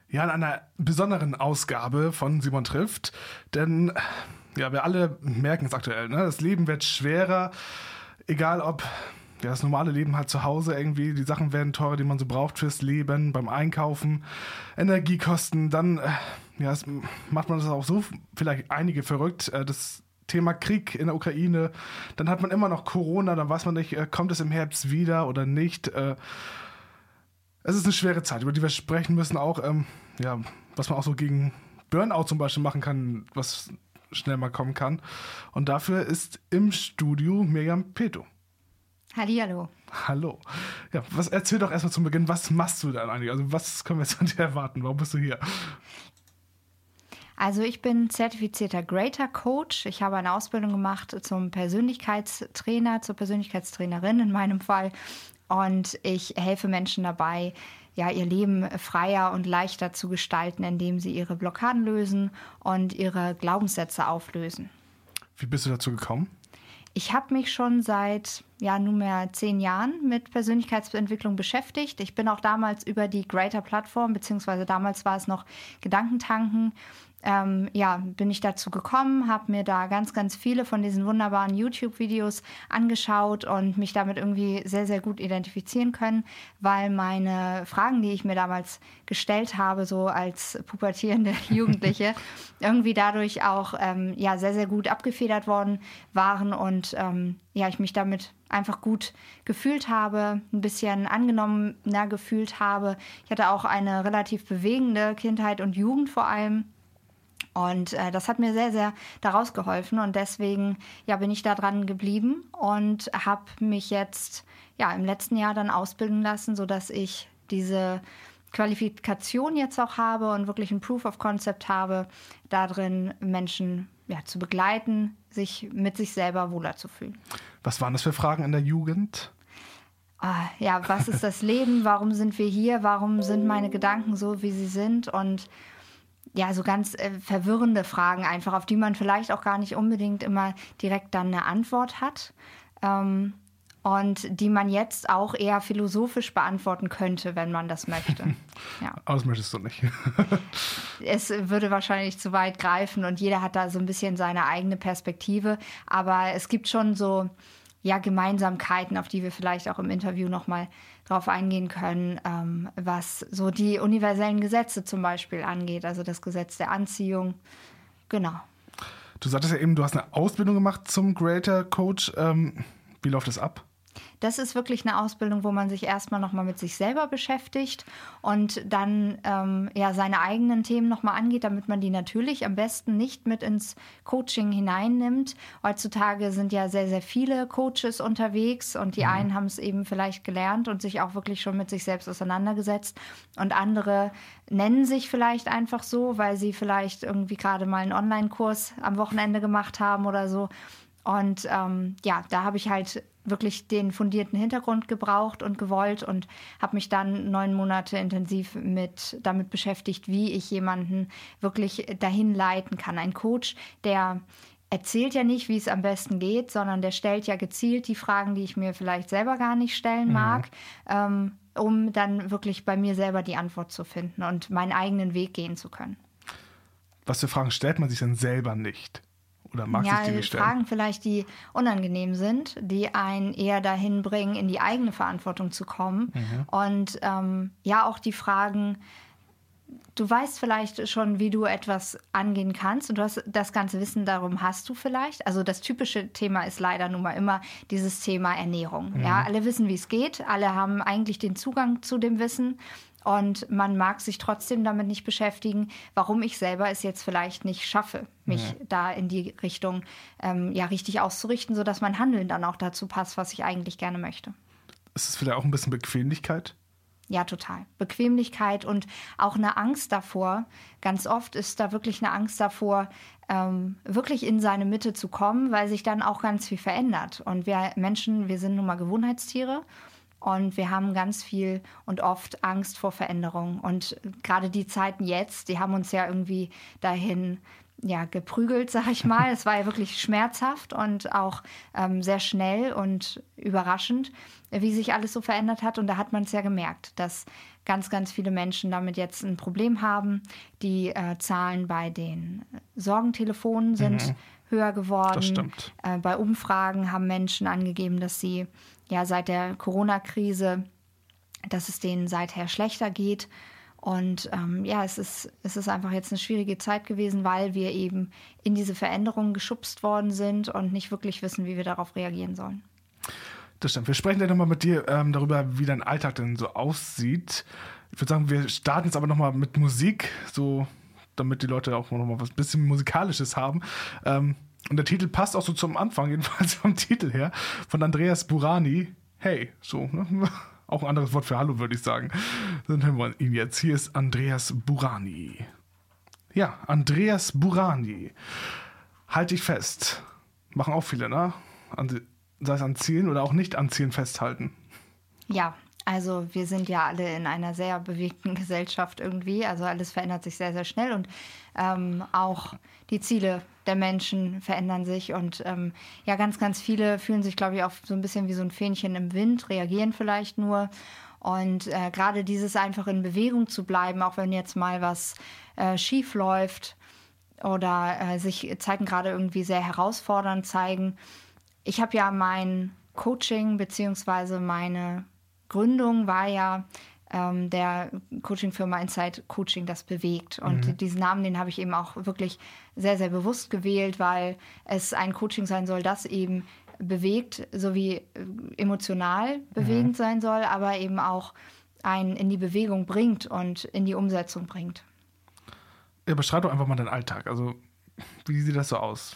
Ja, in einer besonderen Ausgabe von Simon trifft, denn ja, wir alle merken es aktuell, ne? Das Leben wird schwerer, egal ob das normale Leben halt zu Hause irgendwie, die Sachen werden teurer, die man so braucht fürs Leben, beim Einkaufen, Energiekosten, dann macht man das auch so, vielleicht einige verrückt, das Thema Krieg in der Ukraine, dann hat man immer noch Corona, dann weiß man nicht, kommt es im Herbst wieder oder nicht, es ist eine schwere Zeit, über die wir sprechen müssen, auch, was man auch so gegen Burnout zum Beispiel machen kann, was schnell mal kommen kann. Und dafür ist im Studio Mirjam Peto. Hallihallo. Hallo. Ja, erzähl doch erstmal zum Beginn, was machst du denn eigentlich? Also was können wir jetzt von dir erwarten? Warum bist du hier? Also ich bin zertifizierter Greater Coach. Ich habe eine Ausbildung gemacht zum Persönlichkeitstrainer, zur Persönlichkeitstrainerin in meinem Fall. Und ich helfe Menschen dabei, ja, ihr Leben freier und leichter zu gestalten, indem sie ihre Blockaden lösen und ihre Glaubenssätze auflösen. Wie bist du dazu gekommen? Ich habe mich schon seit nunmehr 10 Jahren mit Persönlichkeitsentwicklung beschäftigt. Ich bin auch damals über die Greater-Plattform, beziehungsweise damals war es noch Gedankentanken, bin ich dazu gekommen, habe mir da ganz, ganz viele von diesen wunderbaren YouTube-Videos angeschaut und mich damit irgendwie sehr, sehr gut identifizieren können, weil meine Fragen, die ich mir damals gestellt habe, so als pubertierende Jugendliche, irgendwie dadurch auch sehr, sehr gut abgefedert worden waren und ich mich damit einfach gut gefühlt habe, ein bisschen angenommener gefühlt habe. Ich hatte auch eine relativ bewegende Kindheit und Jugend vor allem. Und das hat mir sehr, sehr daraus geholfen und deswegen bin ich da dran geblieben und habe mich jetzt im letzten Jahr dann ausbilden lassen, sodass ich diese Qualifikation jetzt auch habe und wirklich ein Proof of Concept habe, darin Menschen zu begleiten, sich mit sich selber wohler zu fühlen. Was waren das für Fragen in der Jugend? Was ist das Leben? Warum sind wir hier? Warum sind meine Gedanken so, wie sie sind? Und so ganz verwirrende Fragen einfach, auf die man vielleicht auch gar nicht unbedingt immer direkt dann eine Antwort hat. Und die man jetzt auch eher philosophisch beantworten könnte, wenn man das möchte. Ja. Aber das möchtest du nicht. Es würde wahrscheinlich zu weit greifen und jeder hat da so ein bisschen seine eigene Perspektive. Aber es gibt schon so Gemeinsamkeiten, auf die wir vielleicht auch im Interview nochmal drauf eingehen können, was so die universellen Gesetze zum Beispiel angeht, also das Gesetz der Anziehung. Genau. Du sagtest ja eben, du hast eine Ausbildung gemacht zum Greater Coach. Wie läuft das ab? Das ist wirklich eine Ausbildung, wo man sich erstmal nochmal mit sich selber beschäftigt und dann seine eigenen Themen nochmal angeht, damit man die natürlich am besten nicht mit ins Coaching hineinnimmt. Heutzutage sind ja sehr, sehr viele Coaches unterwegs und die einen haben es eben vielleicht gelernt und sich auch wirklich schon mit sich selbst auseinandergesetzt und andere nennen sich vielleicht einfach so, weil sie vielleicht irgendwie gerade mal einen Online-Kurs am Wochenende gemacht haben oder so. Und da habe ich halt wirklich den fundierten Hintergrund gebraucht und gewollt und habe mich dann 9 Monate intensiv damit beschäftigt, wie ich jemanden wirklich dahin leiten kann. Ein Coach, der erzählt ja nicht, wie es am besten geht, sondern der stellt ja gezielt die Fragen, die ich mir vielleicht selber gar nicht stellen mag, um dann wirklich bei mir selber die Antwort zu finden und meinen eigenen Weg gehen zu können. Was für Fragen stellt man sich denn selber nicht? Oder mag sich die nicht stellen? Fragen vielleicht, die unangenehm sind, die einen eher dahin bringen, in die eigene Verantwortung zu kommen. Und auch die Fragen, du weißt vielleicht schon, wie du etwas angehen kannst und du hast das ganze Wissen, darum hast du vielleicht. Also das typische Thema ist leider nun mal immer dieses Thema Ernährung. Ja, alle wissen, wie es geht, alle haben eigentlich den Zugang zu dem Wissen. Und man mag sich trotzdem damit nicht beschäftigen, warum ich selber es jetzt vielleicht nicht schaffe, mich da in die Richtung richtig auszurichten, sodass mein Handeln dann auch dazu passt, was ich eigentlich gerne möchte. Ist es vielleicht auch ein bisschen Bequemlichkeit? Ja, total. Bequemlichkeit und auch eine Angst davor. Ganz oft ist da wirklich eine Angst davor, wirklich in seine Mitte zu kommen, weil sich dann auch ganz viel verändert. Und wir Menschen, wir sind nun mal Gewohnheitstiere. Und wir haben ganz viel und oft Angst vor Veränderung. Und gerade die Zeiten jetzt, die haben uns ja irgendwie dahin geprügelt, sag ich mal. Es war ja wirklich schmerzhaft und auch sehr schnell und überraschend, wie sich alles so verändert hat. Und da hat man es ja gemerkt, dass ganz, ganz viele Menschen damit jetzt ein Problem haben. Die Zahlen bei den Sorgentelefonen sind höher geworden. Das stimmt. Bei Umfragen haben Menschen angegeben, dass sie seit der Corona-Krise, dass es denen seither schlechter geht. Und es ist einfach jetzt eine schwierige Zeit gewesen, weil wir eben in diese Veränderungen geschubst worden sind und nicht wirklich wissen, wie wir darauf reagieren sollen. Das stimmt. Wir sprechen gleich nochmal mit dir darüber, wie dein Alltag denn so aussieht. Ich würde sagen, wir starten jetzt aber nochmal mit Musik, so damit die Leute auch nochmal was bisschen Musikalisches haben. Und der Titel passt auch so zum Anfang, jedenfalls vom Titel her, von Andreas Burani. Hey, so, ne? Auch ein anderes Wort für Hallo, würde ich sagen. Dann hören wir ihn jetzt. Hier ist Andreas Burani. Ja, Andreas Burani. Halt dich fest. Machen auch viele, ne? Sei es an Zielen oder auch nicht an Zielen festhalten. Ja, also wir sind ja alle in einer sehr bewegten Gesellschaft irgendwie. Also alles verändert sich sehr, sehr schnell und auch die Ziele der Menschen verändern sich und ganz, ganz viele fühlen sich, glaube ich, auch so ein bisschen wie so ein Fähnchen im Wind, reagieren vielleicht nur. Und gerade dieses einfach in Bewegung zu bleiben, auch wenn jetzt mal was schief läuft oder sich Zeiten gerade irgendwie sehr herausfordernd zeigen. Ich habe ja mein Coaching beziehungsweise meine Gründung war ja der Coaching-Firma Inside Coaching, das bewegt. Und diesen Namen, den habe ich eben auch wirklich sehr, sehr bewusst gewählt, weil es ein Coaching sein soll, das eben bewegt, sowie emotional bewegend sein soll, aber eben auch einen in die Bewegung bringt und in die Umsetzung bringt. Ja, beschreib doch einfach mal deinen Alltag. Also, wie sieht das so aus?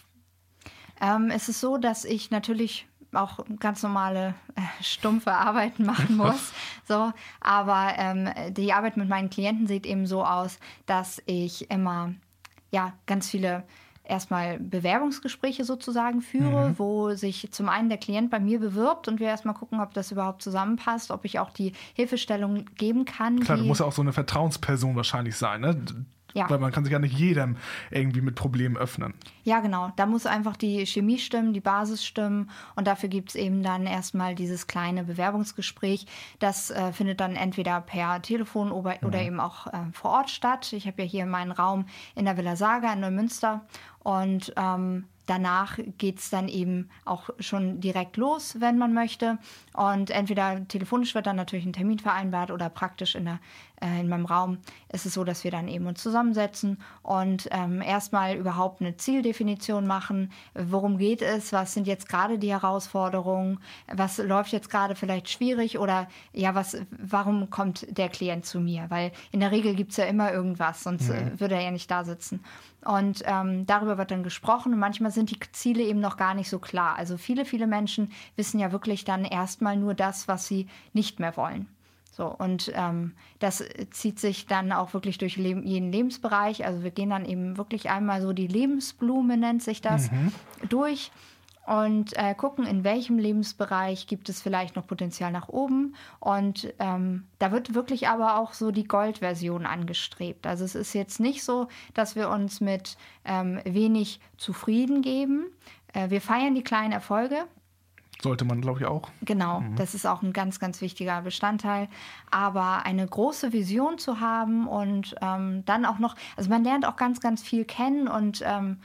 Es ist so, dass ich natürlich auch ganz normale stumpfe Arbeiten machen muss. So, aber die Arbeit mit meinen Klienten sieht eben so aus, dass ich immer ganz viele erstmal Bewerbungsgespräche sozusagen führe, wo sich zum einen der Klient bei mir bewirbt und wir erstmal gucken, ob das überhaupt zusammenpasst, ob ich auch die Hilfestellung geben kann. Klar, du musst ja auch so eine Vertrauensperson wahrscheinlich sein, ne? Ja. Weil man kann sich ja nicht jedem irgendwie mit Problemen öffnen. Ja, genau. Da muss einfach die Chemie stimmen, die Basis stimmen. Und dafür gibt es eben dann erstmal dieses kleine Bewerbungsgespräch. Das findet dann entweder per Telefon oder eben auch vor Ort statt. Ich habe ja hier meinen Raum in der Villa Saga in Neumünster. Und danach geht es dann eben auch schon direkt los, wenn man möchte. Und entweder telefonisch wird dann natürlich ein Termin vereinbart oder praktisch in meinem Raum ist es so, dass wir dann eben uns zusammensetzen und erstmal überhaupt eine Zieldefinition machen. Worum geht es? Was sind jetzt gerade die Herausforderungen? Was läuft jetzt gerade vielleicht schwierig? Oder warum kommt der Klient zu mir? Weil in der Regel gibt es ja immer irgendwas, sonst würde er ja nicht da sitzen. Und darüber wird dann gesprochen und manchmal sind die Ziele eben noch gar nicht so klar. Also viele, viele Menschen wissen ja wirklich dann erstmal nur das, was sie nicht mehr wollen. So, und das zieht sich dann auch wirklich durch jeden Lebensbereich. Also wir gehen dann eben wirklich einmal so die Lebensblume, nennt sich das, durch und gucken, in welchem Lebensbereich gibt es vielleicht noch Potenzial nach oben. Und da wird wirklich aber auch so die Goldversion angestrebt. Also es ist jetzt nicht so, dass wir uns mit wenig zufrieden geben. Wir feiern die kleinen Erfolge. Sollte man, glaube ich, auch. Genau, das ist auch ein ganz, ganz wichtiger Bestandteil. Aber eine große Vision zu haben und dann auch noch, also man lernt auch ganz, ganz viel kennen und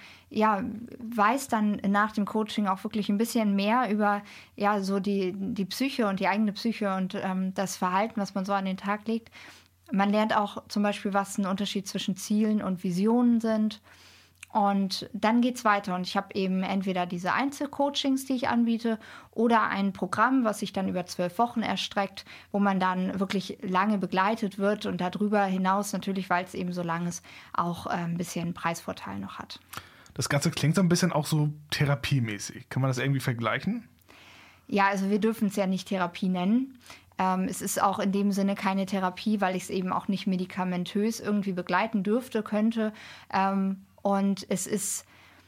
weiß dann nach dem Coaching auch wirklich ein bisschen mehr über so die Psyche und die eigene Psyche und das Verhalten, was man so an den Tag legt. Man lernt auch zum Beispiel, was ein Unterschied zwischen Zielen und Visionen sind. Und dann geht's weiter und ich habe eben entweder diese Einzelcoachings, die ich anbiete, oder ein Programm, was sich dann über 12 Wochen erstreckt, wo man dann wirklich lange begleitet wird und darüber hinaus natürlich, weil es eben so lang ist, auch ein bisschen Preisvorteil noch hat. Das Ganze klingt so ein bisschen auch so therapiemäßig. Kann man das irgendwie vergleichen? Ja, also wir dürfen es ja nicht Therapie nennen. Es ist auch in dem Sinne keine Therapie, weil ich es eben auch nicht medikamentös irgendwie begleiten könnte. Und es ist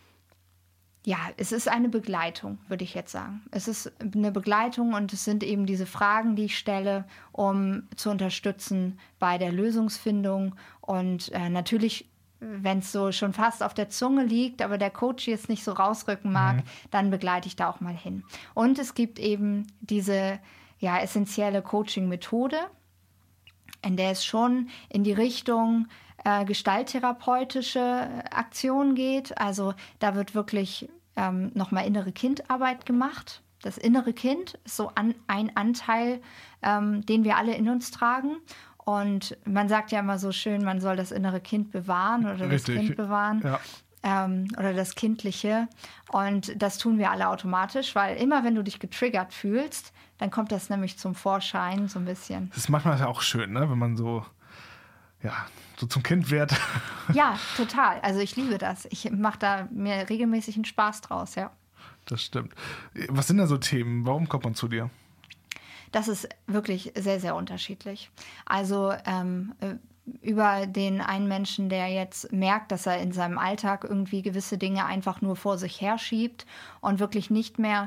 eine Begleitung, würde ich jetzt sagen. Es ist eine Begleitung und es sind eben diese Fragen, die ich stelle, um zu unterstützen bei der Lösungsfindung. Und natürlich wenn es so schon fast auf der Zunge liegt, aber der Coach jetzt nicht so rausrücken mag, dann begleite ich da auch mal hin. Und es gibt eben diese essentielle Coaching-Methode, in der es schon in die Richtung gestalttherapeutische Aktion geht. Also da wird wirklich nochmal innere Kindarbeit gemacht. Das innere Kind ist so ein Anteil, den wir alle in uns tragen. Und man sagt ja immer so schön, man soll das innere Kind bewahren oder Richtig. das Kind bewahren. Ja. Oder das Kindliche. Und das tun wir alle automatisch, weil immer, wenn du dich getriggert fühlst, dann kommt das nämlich zum Vorschein so ein bisschen. Das ist manchmal ja auch schön, ne? Wenn man so zum Kind wird. Ja, total. Also ich liebe das. Ich mache da mir regelmäßig einen Spaß draus, ja. Das stimmt. Was sind da so Themen? Warum kommt man zu dir? Das ist wirklich sehr, sehr unterschiedlich. Also über den einen Menschen, der jetzt merkt, dass er in seinem Alltag irgendwie gewisse Dinge einfach nur vor sich herschiebt und wirklich nicht mehr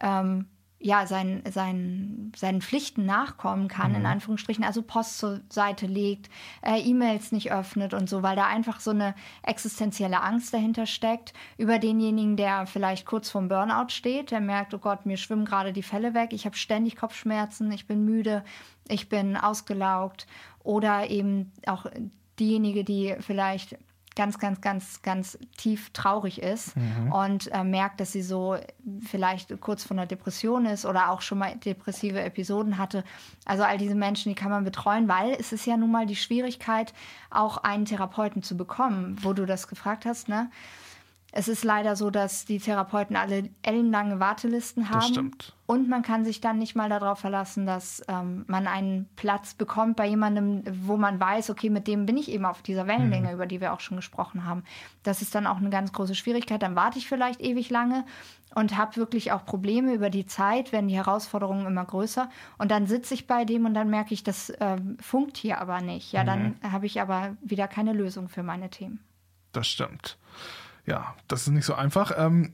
seinen Pflichten nachkommen kann, in Anführungsstrichen, also Post zur Seite legt, E-Mails nicht öffnet und so, weil da einfach so eine existenzielle Angst dahinter steckt, über denjenigen, der vielleicht kurz vorm Burnout steht, der merkt, oh Gott, mir schwimmen gerade die Fälle weg, ich habe ständig Kopfschmerzen, ich bin müde, ich bin ausgelaugt, oder eben auch diejenige, die vielleicht ganz, ganz, ganz, ganz tief traurig ist und merkt, dass sie so vielleicht kurz vor einer Depression ist oder auch schon mal depressive Episoden hatte. Also all diese Menschen, die kann man betreuen, weil es ist ja nun mal die Schwierigkeit, auch einen Therapeuten zu bekommen, wo du das gefragt hast, ne? Es ist leider so, dass die Therapeuten alle ellenlange Wartelisten haben. Das stimmt. Und man kann sich dann nicht mal darauf verlassen, dass man einen Platz bekommt bei jemandem, wo man weiß, okay, mit dem bin ich eben auf dieser Wellenlänge, über die wir auch schon gesprochen haben. Das ist dann auch eine ganz große Schwierigkeit. Dann warte ich vielleicht ewig lange und habe wirklich auch Probleme über die Zeit, werden die Herausforderungen immer größer. Und dann sitze ich bei dem und dann merke ich, das funkt hier aber nicht. Ja, dann habe ich aber wieder keine Lösung für meine Themen. Das stimmt. Ja, das ist nicht so einfach.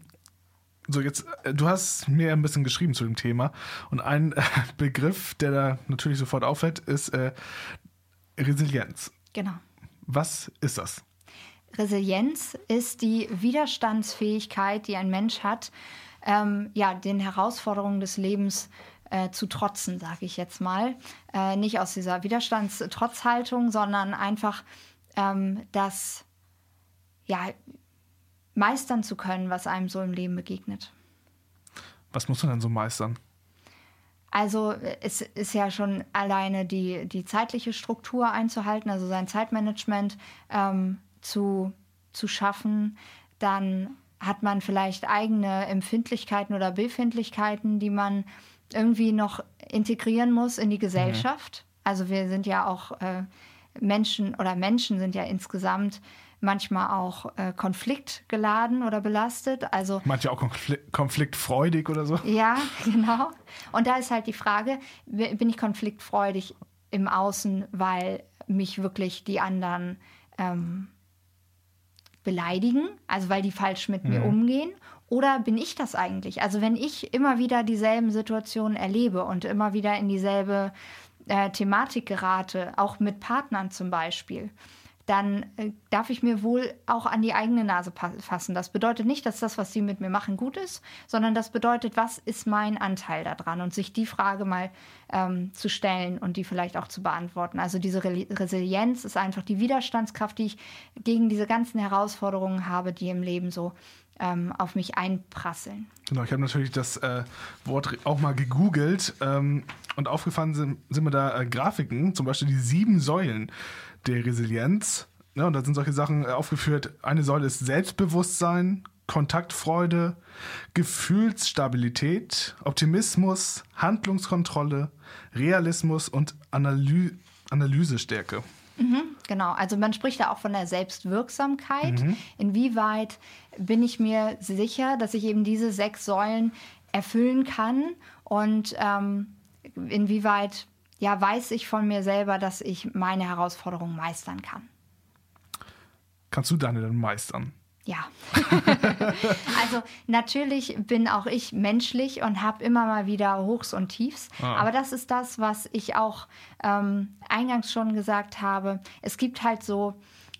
Du hast mir ein bisschen geschrieben zu dem Thema und ein Begriff, der da natürlich sofort auffällt, ist Resilienz. Genau. Was ist das? Resilienz ist die Widerstandsfähigkeit, die ein Mensch hat, den Herausforderungen des Lebens zu trotzen, sage ich jetzt mal. Nicht aus dieser Widerstandstrotzhaltung, sondern einfach das meistern zu können, was einem so im Leben begegnet. Was muss man denn so meistern? Also es ist ja schon alleine die zeitliche Struktur einzuhalten, also sein Zeitmanagement zu schaffen. Dann hat man vielleicht eigene Empfindlichkeiten oder Befindlichkeiten, die man irgendwie noch integrieren muss in die Gesellschaft. Also wir sind ja auch Menschen sind ja insgesamt manchmal auch konfliktgeladen oder belastet. Also manche auch konfliktfreudig oder so. Ja, genau. Und da ist halt die Frage, bin ich konfliktfreudig im Außen, weil mich wirklich die anderen beleidigen, also weil die falsch mit mir umgehen? Oder bin ich das eigentlich? Also wenn ich immer wieder dieselben Situationen erlebe und immer wieder in dieselbe Thematik gerate, auch mit Partnern zum Beispiel, dann darf ich mir wohl auch an die eigene Nase fassen. Das bedeutet nicht, dass das, was sie mit mir machen, gut ist, sondern das bedeutet, was ist mein Anteil daran? Und sich die Frage mal zu stellen und die vielleicht auch zu beantworten. Also diese Resilienz ist einfach die Widerstandskraft, die ich gegen diese ganzen Herausforderungen habe, die im Leben so auf mich einprasseln. Genau, ich habe natürlich das Wort auch mal gegoogelt und aufgefallen sind mir da Grafiken, zum Beispiel die 7 Säulen der Resilienz. Ja, und da sind solche Sachen aufgeführt. Eine Säule ist Selbstbewusstsein, Kontaktfreude, Gefühlsstabilität, Optimismus, Handlungskontrolle, Realismus und Analysestärke. Genau, also man spricht da auch von der Selbstwirksamkeit. Inwieweit bin ich mir sicher, dass ich eben diese 6 Säulen erfüllen kann und inwieweit weiß ich von mir selber, dass ich meine Herausforderungen meistern kann. Kannst du deine dann meistern? Ja. Also natürlich bin auch ich menschlich und habe immer mal wieder Hochs und Tiefs. Aber das ist das, was ich auch eingangs schon gesagt habe. Es gibt halt so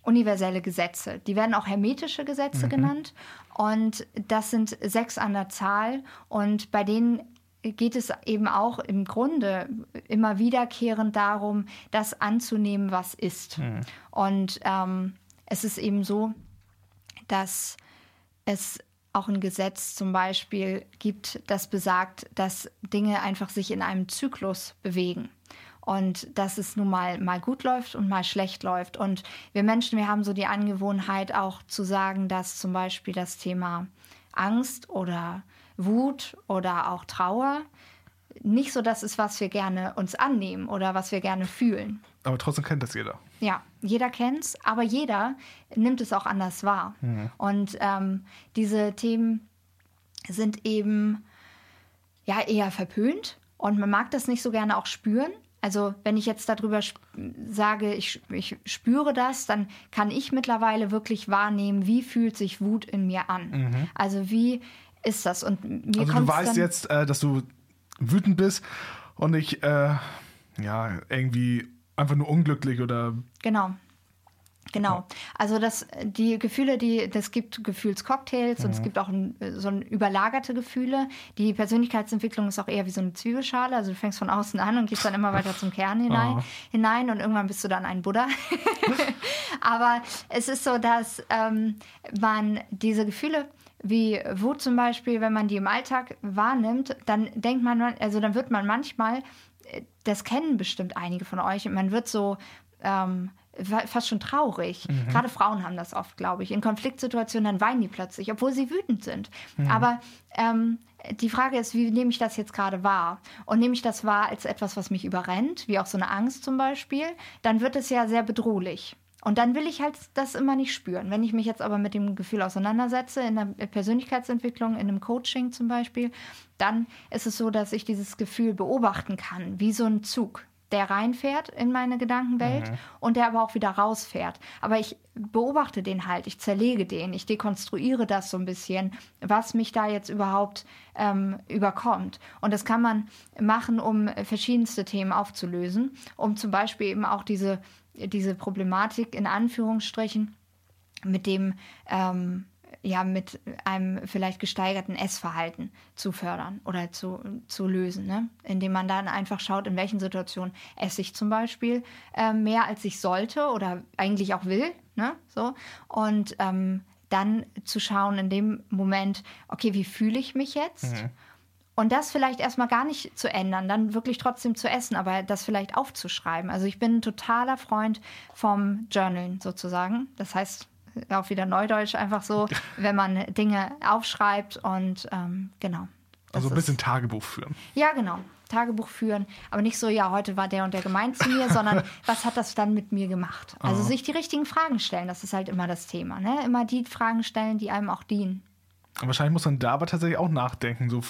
universelle Gesetze. Die werden auch hermetische Gesetze genannt. Und das sind 6 an der Zahl. Und bei denen geht es eben auch im Grunde immer wiederkehrend darum, das anzunehmen, was ist. Und es ist eben so, dass es auch ein Gesetz zum Beispiel gibt, das besagt, dass Dinge einfach sich in einem Zyklus bewegen. Und dass es nun mal gut läuft und mal schlecht läuft. Und wir Menschen, wir haben so die Angewohnheit auch zu sagen, dass zum Beispiel das Thema Angst oder Wut oder auch Trauer nicht so das ist, was wir gerne uns annehmen oder was wir gerne fühlen. Aber trotzdem kennt das jeder. Ja, jeder kennt's, aber jeder nimmt es auch anders wahr. Und diese Themen sind eben ja eher verpönt und man mag das nicht so gerne auch spüren. Also wenn ich jetzt darüber sage, ich spüre das, dann kann ich mittlerweile wirklich wahrnehmen, wie fühlt sich Wut in mir an. Also wie ist das? Und mir also du weißt jetzt, dass du wütend bist und nicht irgendwie einfach nur unglücklich oder... Genau. Also die Gefühle, das gibt Gefühlscocktails und es gibt auch so überlagerte Gefühle. Die Persönlichkeitsentwicklung ist auch eher wie so eine Zwiebelschale. Also du fängst von außen an und gehst dann immer weiter zum Kern hinein und irgendwann bist du dann ein Buddha. Aber es ist so, dass man diese Gefühle wie Wut zum Beispiel, wenn man die im Alltag wahrnimmt, dann denkt man, dann wird man manchmal, das kennen bestimmt einige von euch, man wird so fast schon traurig. Gerade Frauen haben das oft, glaube ich. In Konfliktsituationen, dann weinen die plötzlich, obwohl sie wütend sind. Aber die Frage ist, wie nehme ich das jetzt gerade wahr? Und nehme ich das wahr als etwas, was mich überrennt, wie auch so eine Angst zum Beispiel, dann wird es ja sehr bedrohlich. Und dann will ich halt das immer nicht spüren. Wenn ich mich jetzt aber mit dem Gefühl auseinandersetze, in der Persönlichkeitsentwicklung, in einem Coaching zum Beispiel, dann ist es so, dass ich dieses Gefühl beobachten kann, wie so ein Zug, der reinfährt in meine Gedankenwelt und der aber auch wieder rausfährt. Aber ich beobachte den halt, ich zerlege den, ich dekonstruiere das so ein bisschen, was mich da jetzt überhaupt überkommt. Und das kann man machen, um verschiedenste Themen aufzulösen, um zum Beispiel eben auch diese Problematik in Anführungsstrichen mit dem mit einem vielleicht gesteigerten Essverhalten zu fördern oder zu lösen, ne? Indem man dann einfach schaut, in welchen Situationen esse ich zum Beispiel mehr, als ich sollte oder eigentlich auch will, ne? So. Und dann zu schauen in dem Moment, okay, wie fühle ich mich jetzt? Und das vielleicht erstmal gar nicht zu ändern, dann wirklich trotzdem zu essen, aber das vielleicht aufzuschreiben. Also ich bin ein totaler Freund vom Journalen sozusagen. Das heißt, auch wieder Neudeutsch einfach so, wenn man Dinge aufschreibt und genau. Also ein bisschen Tagebuch führen. Ja, genau. Tagebuch führen, aber nicht so, ja, heute war der und der gemein zu mir, sondern was hat das dann mit mir gemacht? Also sich die richtigen Fragen stellen, das ist halt immer das Thema. Ne? Immer die Fragen stellen, die einem auch dienen. Wahrscheinlich muss man da aber tatsächlich auch nachdenken. So,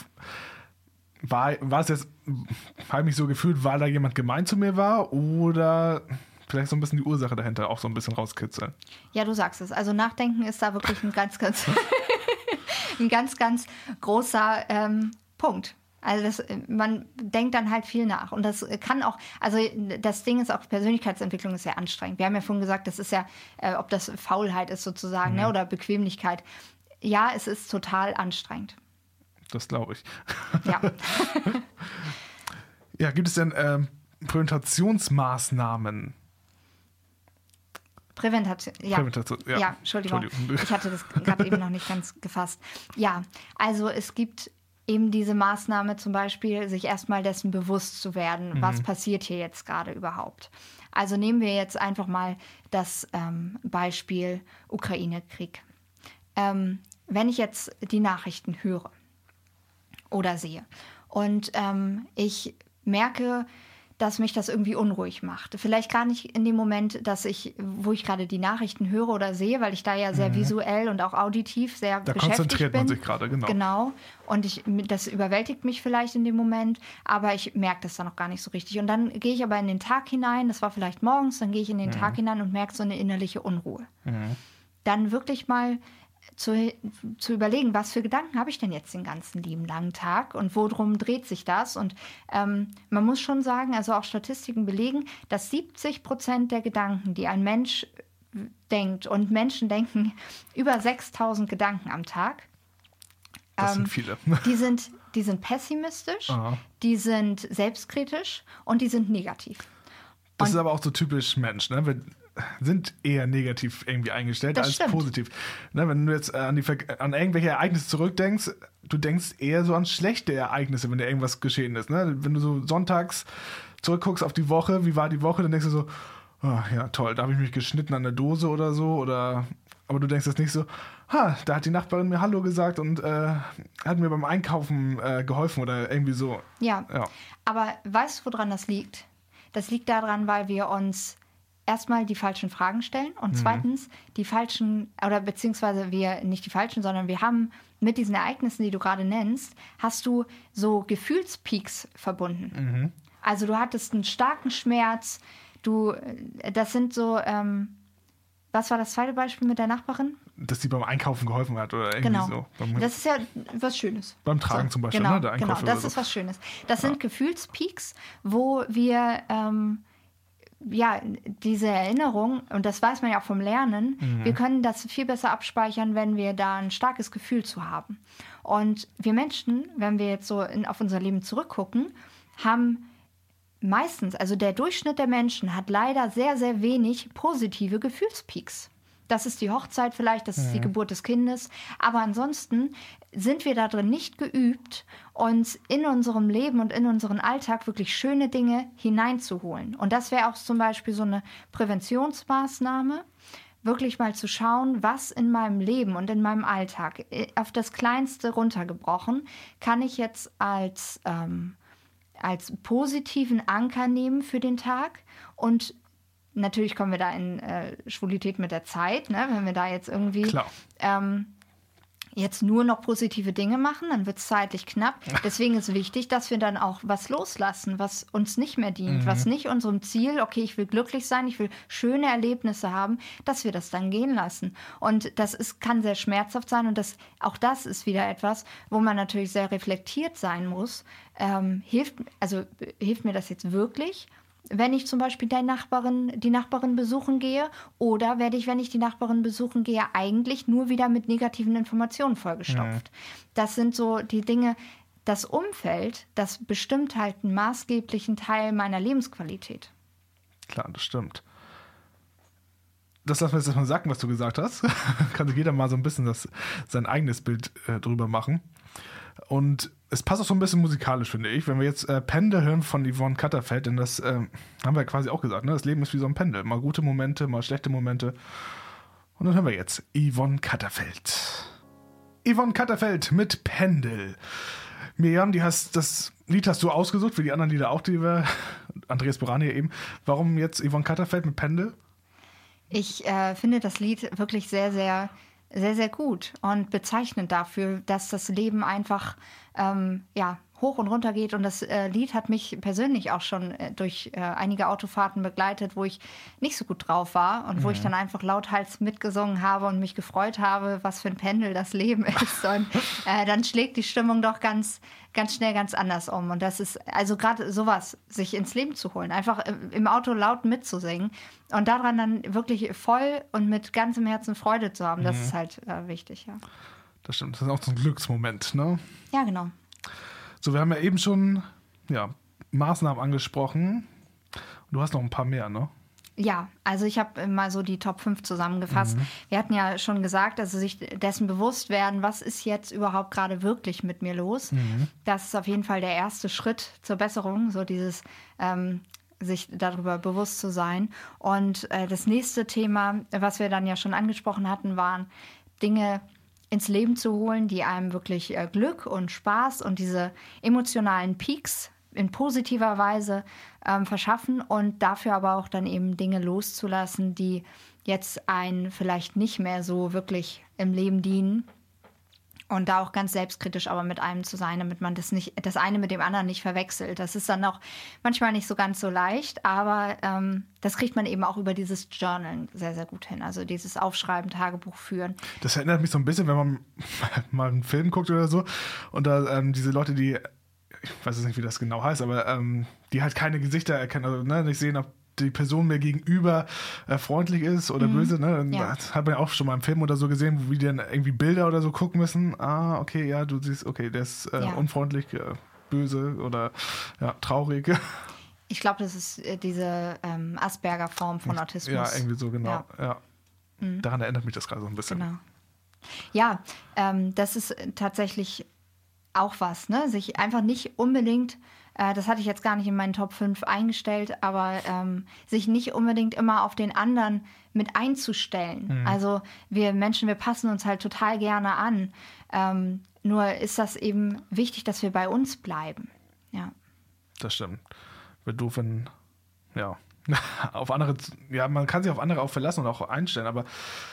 war es jetzt, habe ich mich so gefühlt, weil da jemand gemein zu mir war oder vielleicht so ein bisschen die Ursache dahinter auch so ein bisschen rauskitzeln? Ja, du sagst es. Also Nachdenken ist da wirklich ein ganz, ganz, ein ganz, ganz großer Punkt. Also man denkt dann halt viel nach. Und das kann auch, also das Ding ist auch, Persönlichkeitsentwicklung ist sehr anstrengend. Wir haben ja vorhin gesagt, das ist ja, ob das Faulheit ist sozusagen, ne, oder Bequemlichkeit. Ja, es ist total anstrengend. Das glaube ich. Ja. Ja, gibt es denn Präventationsmaßnahmen? Präventation, ja, Entschuldigung. Ich hatte das gerade eben noch nicht ganz gefasst. Ja, also es gibt eben diese Maßnahme zum Beispiel, sich erstmal dessen bewusst zu werden, was passiert hier jetzt gerade überhaupt. Also nehmen wir jetzt einfach mal das Beispiel Ukraine-Krieg. Wenn ich jetzt die Nachrichten höre oder sehe und ich merke, dass mich das irgendwie unruhig macht. Vielleicht gar nicht in dem Moment, wo ich gerade die Nachrichten höre oder sehe, weil ich da ja sehr visuell und auch auditiv sehr beschäftigt bin. Da konzentriert man sich gerade, genau. Genau. Und das überwältigt mich vielleicht in dem Moment, aber ich merke das dann noch gar nicht so richtig. Und dann gehe ich aber in den Tag hinein, das war vielleicht morgens, dann gehe ich in den Tag hinein und merke so eine innerliche Unruhe. Dann wirklich mal zu überlegen, was für Gedanken habe ich denn jetzt den ganzen lieben langen Tag und worum dreht sich das? Und man muss schon sagen, also auch Statistiken belegen, dass 70% der Gedanken, die ein Mensch denkt. Und Menschen denken über 6.000 Gedanken am Tag. Das sind viele. Die sind pessimistisch, Aha. die sind selbstkritisch und die sind negativ. Das ist aber auch so typisch Mensch, ne? Wir sind eher negativ irgendwie eingestellt als positiv. Ne? Wenn du jetzt an irgendwelche Ereignisse zurückdenkst, du denkst eher so an schlechte Ereignisse, wenn dir irgendwas geschehen ist. Ne? Wenn du so sonntags zurückguckst auf die Woche, wie war die Woche, dann denkst du so, oh, ja toll, da habe ich mich geschnitten an der Dose oder so. Aber du denkst jetzt nicht so, da hat die Nachbarin mir Hallo gesagt und hat mir beim Einkaufen geholfen oder irgendwie so. Ja, aber weißt du, woran das liegt? Das liegt daran, weil wir uns erstmal die falschen Fragen stellen und zweitens die falschen, oder beziehungsweise wir nicht die falschen, sondern wir haben mit diesen Ereignissen, die du gerade nennst, hast du so Gefühlspeaks verbunden. Also du hattest einen starken Schmerz, das sind so, was war das zweite Beispiel mit der Nachbarin? Dass die beim Einkaufen geholfen hat oder irgendwie so. Das ist ja was Schönes. Beim Tragen zum Beispiel, genau, ne? Der Einkauf das ist was Schönes. Das sind Gefühlspeaks, wo wir diese Erinnerung, und das weiß man ja auch vom Lernen, wir können das viel besser abspeichern, wenn wir da ein starkes Gefühl zu haben. Und wir Menschen, wenn wir jetzt so auf unser Leben zurückgucken, haben meistens, also der Durchschnitt der Menschen hat leider sehr, sehr wenig positive Gefühlspeaks. Das ist die Hochzeit vielleicht, das ist die Geburt des Kindes. Aber ansonsten sind wir da drin nicht geübt, uns in unserem Leben und in unseren Alltag wirklich schöne Dinge hineinzuholen. Und das wäre auch zum Beispiel so eine Präventionsmaßnahme, wirklich mal zu schauen, was in meinem Leben und in meinem Alltag, auf das Kleinste runtergebrochen, kann ich jetzt als positiven Anker nehmen für den Tag. Und natürlich kommen wir da in Schwulität mit der Zeit, ne? Wenn wir da jetzt irgendwie jetzt nur noch positive Dinge machen, dann wird es zeitlich knapp. Deswegen ist wichtig, dass wir dann auch was loslassen, was uns nicht mehr dient, was nicht unserem Ziel, okay, ich will glücklich sein, ich will schöne Erlebnisse haben, dass wir das dann gehen lassen. Und kann sehr schmerzhaft sein und auch das ist wieder etwas, wo man natürlich sehr reflektiert sein muss. Hilft mir das jetzt wirklich? Wenn ich zum Beispiel die Nachbarin besuchen gehe, oder werde ich, wenn ich die Nachbarin besuchen gehe, eigentlich nur wieder mit negativen Informationen vollgestopft. Das sind so die Dinge, das Umfeld, das bestimmt halt einen maßgeblichen Teil meiner Lebensqualität. Klar, das stimmt. Das lassen wir jetzt erstmal sagen, was du gesagt hast. Kann sich jeder mal so ein bisschen sein eigenes Bild drüber machen. Und es passt auch so ein bisschen musikalisch, finde ich, wenn wir jetzt Pendel hören von Yvonne Katterfeld, denn das haben wir ja quasi auch gesagt, ne? Das Leben ist wie so ein Pendel. Mal gute Momente, mal schlechte Momente. Und dann hören wir jetzt Yvonne Katterfeld. Yvonne Katterfeld mit Pendel. Miriam, das Lied hast du ausgesucht, wie die anderen Lieder auch, Andreas Borani eben. Warum jetzt Yvonne Katterfeld mit Pendel? Ich finde das Lied wirklich sehr, sehr, sehr, sehr gut und bezeichnend dafür, dass das Leben einfach hoch und runter geht. Und das Lied hat mich persönlich auch schon durch einige Autofahrten begleitet, wo ich nicht so gut drauf war und wo ich dann einfach lauthals mitgesungen habe und mich gefreut habe, was für ein Pendel das Leben ist. Und dann schlägt die Stimmung doch ganz, ganz schnell ganz anders um. Und das ist also gerade sowas, sich ins Leben zu holen, einfach im Auto laut mitzusingen und daran dann wirklich voll und mit ganzem Herzen Freude zu haben, das ist halt wichtig, ja. Das stimmt, das ist auch so ein Glücksmoment, ne? Ja, genau. So, wir haben ja eben schon Maßnahmen angesprochen. Du hast noch ein paar mehr, ne? Ja, also ich habe mal so die Top 5 zusammengefasst. Wir hatten ja schon gesagt, also sich dessen bewusst werden, was ist jetzt überhaupt gerade wirklich mit mir los. Das ist auf jeden Fall der erste Schritt zur Besserung, so dieses sich darüber bewusst zu sein. Und das nächste Thema, was wir dann ja schon angesprochen hatten, waren Dinge ins Leben zu holen, die einem wirklich Glück und Spaß und diese emotionalen Peaks in positiver Weise verschaffen und dafür aber auch dann eben Dinge loszulassen, die jetzt einen vielleicht nicht mehr so wirklich im Leben dienen. Und da auch ganz selbstkritisch aber mit einem zu sein, damit man das eine mit dem anderen nicht verwechselt. Das ist dann auch manchmal nicht so ganz so leicht, aber das kriegt man eben auch über dieses Journalen sehr, sehr gut hin. Also dieses Aufschreiben, Tagebuch führen. Das erinnert mich so ein bisschen, wenn man mal einen Film guckt oder so und da diese Leute, die, ich weiß jetzt nicht, wie das genau heißt, aber die halt keine Gesichter erkennen, also nicht sehen, ob die Person mir gegenüber freundlich ist oder böse. Ne? Ja. Das hat man ja auch schon mal im Film oder so gesehen, wie die dann irgendwie Bilder oder so gucken müssen. Ah, okay, ja, du siehst, okay, der ist unfreundlich, böse oder traurig. Ich glaube, das ist diese Asperger-Form von Autismus. Ja, irgendwie so, genau. Ja. Daran erinnert mich das gerade so ein bisschen. Genau. Ja, das ist tatsächlich auch was, ne? Sich einfach nicht unbedingt, das hatte ich jetzt gar nicht in meinen Top 5 eingestellt, aber sich nicht unbedingt immer auf den anderen mit einzustellen. Also wir Menschen, wir passen uns halt total gerne an. Nur ist das eben wichtig, dass wir bei uns bleiben. Ja. Das stimmt. Wäre doof, wenn, auf andere, man kann sich auf andere auch verlassen und auch einstellen, aber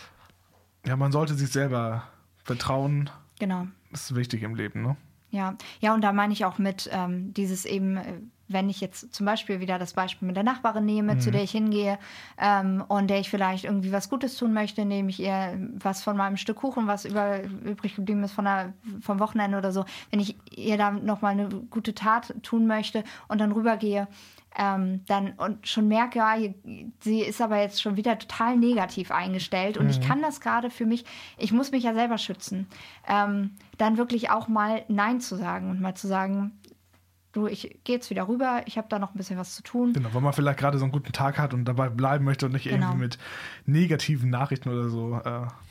man sollte sich selber vertrauen. Genau. Das ist wichtig im Leben, ne? Ja, und da meine ich auch mit dieses eben, wenn ich jetzt zum Beispiel wieder das Beispiel mit der Nachbarin nehme, zu der ich hingehe und der ich vielleicht irgendwie was Gutes tun möchte, indem ich ihr was von meinem Stück Kuchen, was übrig geblieben ist vom Wochenende oder so, wenn ich ihr da nochmal eine gute Tat tun möchte und dann rübergehe, dann und schon merke, sie ist aber jetzt schon wieder total negativ eingestellt und ich kann das gerade für mich, ich muss mich ja selber schützen, dann wirklich auch mal Nein zu sagen und mal zu sagen, du, ich gehe jetzt wieder rüber, ich habe da noch ein bisschen was zu tun. Genau, wenn man vielleicht gerade so einen guten Tag hat und dabei bleiben möchte und nicht irgendwie mit negativen Nachrichten oder so,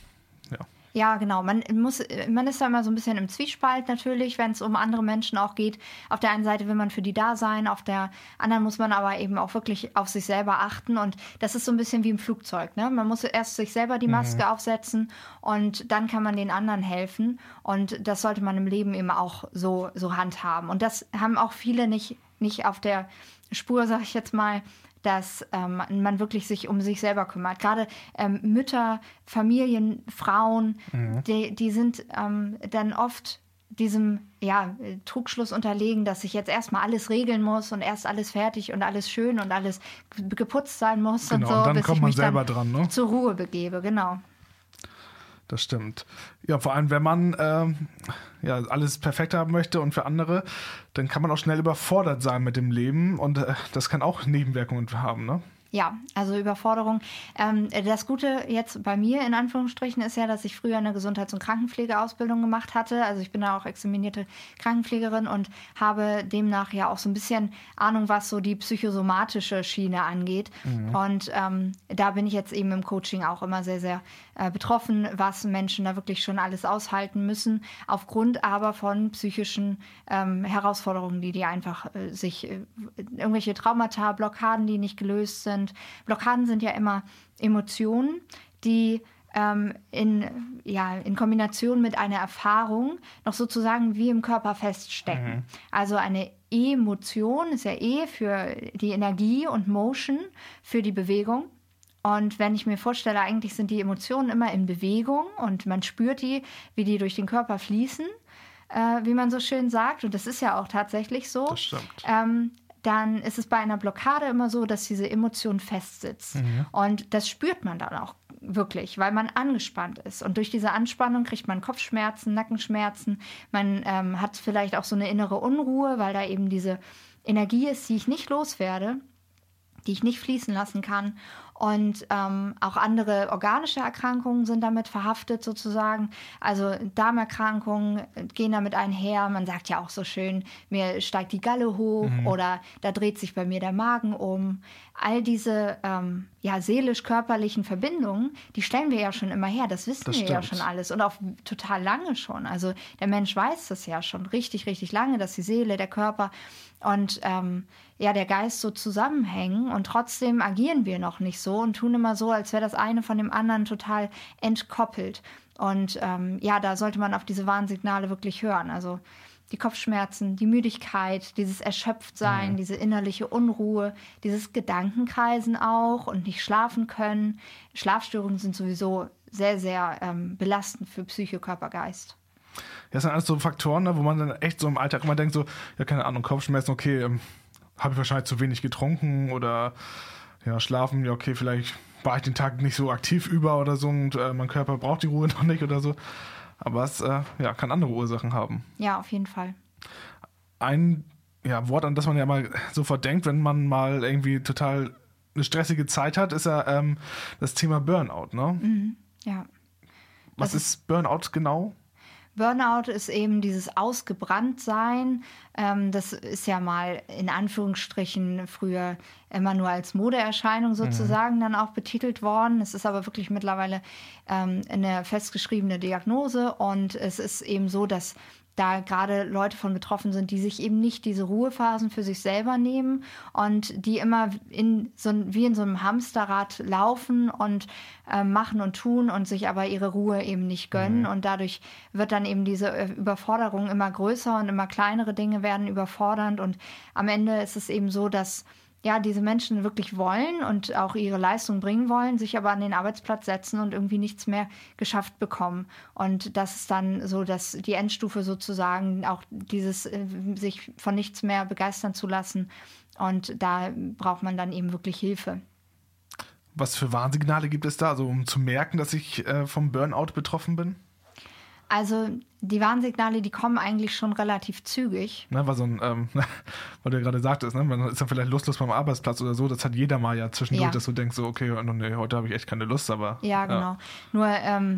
Ja, genau. Man ist da immer so ein bisschen im Zwiespalt natürlich, wenn es um andere Menschen auch geht. Auf der einen Seite will man für die da sein, auf der anderen muss man aber eben auch wirklich auf sich selber achten. Und das ist so ein bisschen wie im Flugzeug, ne? Man muss erst sich selber die Maske aufsetzen und dann kann man den anderen helfen. Und das sollte man im Leben eben auch so handhaben. Und das haben auch viele nicht auf der Spur, sag ich jetzt mal, dass man wirklich sich um sich selber kümmert. Gerade Mütter, Familien, Frauen, die sind dann oft diesem Trugschluss unterlegen, dass ich jetzt erstmal alles regeln muss und erst alles fertig und alles schön und alles geputzt sein muss genau, und so, und dann bis kommt ich man mich selber dann dran, ne? zur Ruhe begebe, genau. Das stimmt. Ja, vor allem, wenn man alles perfekt haben möchte und für andere, dann kann man auch schnell überfordert sein mit dem Leben und das kann auch Nebenwirkungen haben, ne? Ja, also Überforderung. Das Gute jetzt bei mir in Anführungsstrichen ist ja, dass ich früher eine Gesundheits- und Krankenpflegeausbildung gemacht hatte. Also ich bin da auch examinierte Krankenpflegerin und habe demnach ja auch so ein bisschen Ahnung, was so die psychosomatische Schiene angeht. Und da bin ich jetzt eben im Coaching auch immer sehr, sehr betroffen, was Menschen da wirklich schon alles aushalten müssen, aufgrund aber von psychischen Herausforderungen, die einfach irgendwelche Traumata, Blockaden, die nicht gelöst sind. Blockaden sind ja immer Emotionen, die in Kombination mit einer Erfahrung noch sozusagen wie im Körper feststecken. Also eine Emotion ist ja für die Energie und Motion für die Bewegung. Und wenn ich mir vorstelle, eigentlich sind die Emotionen immer in Bewegung und man spürt die, wie die durch den Körper fließen, wie man so schön sagt. Und das ist ja auch tatsächlich so. Das stimmt. Dann ist es bei einer Blockade immer so, dass diese Emotion festsitzt. Und das spürt man dann auch wirklich, weil man angespannt ist. Und durch diese Anspannung kriegt man Kopfschmerzen, Nackenschmerzen. Man hat vielleicht auch so eine innere Unruhe, weil da eben diese Energie ist, die ich nicht loswerde, die ich nicht fließen lassen kann. Und auch andere organische Erkrankungen sind damit verhaftet sozusagen. Also Darmerkrankungen gehen damit einher. Man sagt ja auch so schön, mir steigt die Galle hoch oder da dreht sich bei mir der Magen um. All diese seelisch-körperlichen Verbindungen, die stellen wir ja schon immer her. Das wissen wir ja schon alles und auch total lange schon. Also der Mensch weiß das ja schon richtig, richtig lange, dass die Seele, der Körper und der Geist so zusammenhängen. Und trotzdem agieren wir noch nicht so und tun immer so, als wäre das eine von dem anderen total entkoppelt. Und da sollte man auf diese Warnsignale wirklich hören. Also die Kopfschmerzen, die Müdigkeit, dieses Erschöpftsein, diese innerliche Unruhe, dieses Gedankenkreisen auch und nicht schlafen können. Schlafstörungen sind sowieso sehr, sehr belastend für Psyche, Körper, Geist. Ja, das sind alles so Faktoren, ne, wo man dann echt so im Alltag immer denkt, so, ja, keine Ahnung, Kopfschmerzen, okay, habe ich wahrscheinlich zu wenig getrunken oder schlafen, ja, okay, vielleicht war ich den Tag nicht so aktiv über oder so und mein Körper braucht die Ruhe noch nicht oder so. Aber es kann andere Ursachen haben. Ja, auf jeden Fall. Ein Wort, an das man ja mal sofort denkt, wenn man mal irgendwie total eine stressige Zeit hat, ist ja das Thema Burnout, ne? Mhm. Ja. Was ist Burnout genau? Burnout ist eben dieses Ausgebranntsein. Das ist ja mal in Anführungsstrichen früher immer nur als Modeerscheinung sozusagen dann auch betitelt worden. Es ist aber wirklich mittlerweile eine festgeschriebene Diagnose und es ist eben so, dass da gerade Leute von betroffen sind, die sich eben nicht diese Ruhephasen für sich selber nehmen und die immer wie in so einem Hamsterrad laufen und machen und tun und sich aber ihre Ruhe eben nicht gönnen. Und dadurch wird dann eben diese Überforderung immer größer und immer kleinere Dinge werden überfordernd. Und am Ende ist es eben so, dass ja, diese Menschen wirklich wollen und auch ihre Leistung bringen wollen, sich aber an den Arbeitsplatz setzen und irgendwie nichts mehr geschafft bekommen. Und das ist dann so, dass die Endstufe sozusagen auch dieses sich von nichts mehr begeistern zu lassen. Und da braucht man dann eben wirklich Hilfe. Was für Warnsignale gibt es da, also um zu merken, dass ich vom Burnout betroffen bin? Also die Warnsignale, die kommen eigentlich schon relativ zügig. Ne, weil weil du ja gerade sagtest, ne, man ist dann vielleicht lustlos beim Arbeitsplatz oder so, das hat jeder mal ja zwischendurch, dass du denkst so, okay, nee, heute habe ich echt keine Lust, aber... Ja, genau. Nur,